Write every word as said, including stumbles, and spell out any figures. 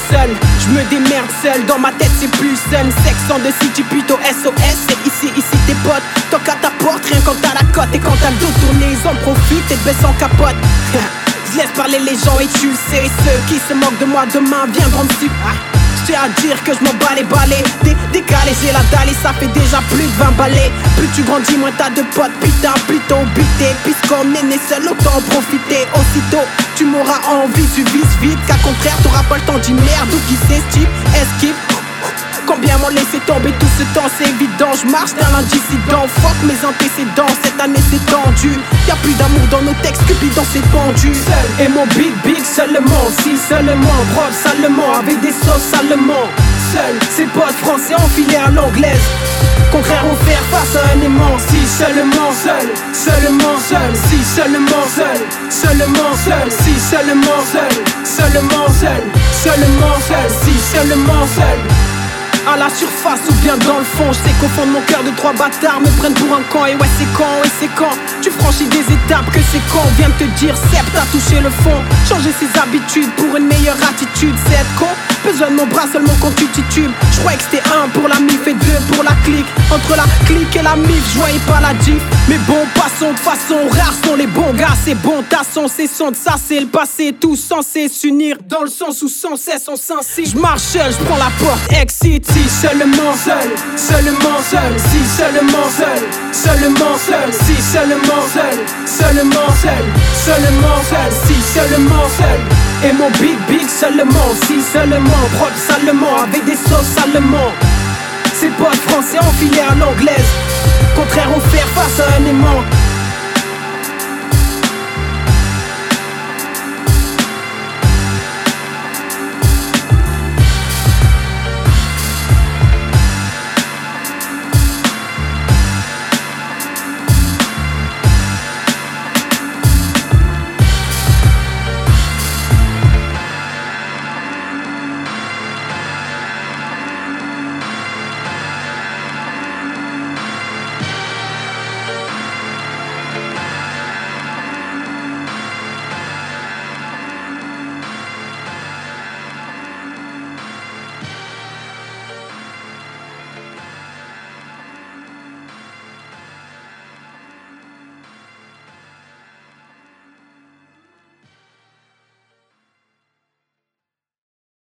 seul, je me démerde seul. Dans ma tête c'est plus seul. Section de city plutôt S O S. C'est ici, ici tes potes, toque à ta porte rien quand t'as la cote. Et quand t'as le dos tourné, ils en profitent et te baissent en capote. Je laisse parler les gens et tu le sais. Ceux qui se moquent de moi demain viendront me suivre. ah. J'ai à dire que je m'en bats les balais. Dé Décalé, j'ai la dalle et ça fait déjà plus de vingt balais. Plus tu grandis, moins t'as de potes, putain, plutôt bité. Puisqu'on est né seul, autant en profiter. Aussitôt, tu m'auras envie, tu vises vite. Qu'à contraire, t'auras pas le temps d'y merde. Ou qui s'esquive, esquive. Combien m'ont laissé tomber tout ce temps, c'est évident. Je marche d'un indissident, fuck mes antécédents. Cette année c'est tendu, y'a plus d'amour dans nos textes, Cupidon s'est pendu. Seul et mon big big seulement, si seulement, brode salement, avec des sauces salement. Seul, ses potes français enfilés à l'anglaise. Contraire au faire face à un aimant. Si seulement seul, seulement seul, si seulement seul, seulement seul, si seulement seul, seulement seul, seulement seul, si seulement seul. À la surface ou bien dans le fond, je sais qu'au fond de mon cœur de trois bâtards me prennent pour un camp. Et ouais c'est quand, et c'est quand tu franchis des étapes que c'est quand on vient de te dire Seb t'as touché le fond. Changer ses habitudes pour une meilleure attitude, c'est être con. Besoin de mon bras seulement quand tu titubes. Je croyais que c'était un pour la mif et deux pour la clique. Entre la clique et la mif, je voyais pas la diff. Mais bon, passons de façon, rares sont les bons gars. C'est bon, tasson, c'est son de ça, c'est le passé. Tout censé s'unir dans le sens où sans cesse on s'incite. Je marche seul, je prends la porte, exit. Si seulement seul, seulement seul, si seulement seul, seulement seul, si seulement seul, seulement seul, seulement seul, si seulement seul. Et mon big big seulement, si seulement, prod salement, avec des sauces salement. Ses potes français enfilés à l'anglaise, contraire au faire face à un aimant.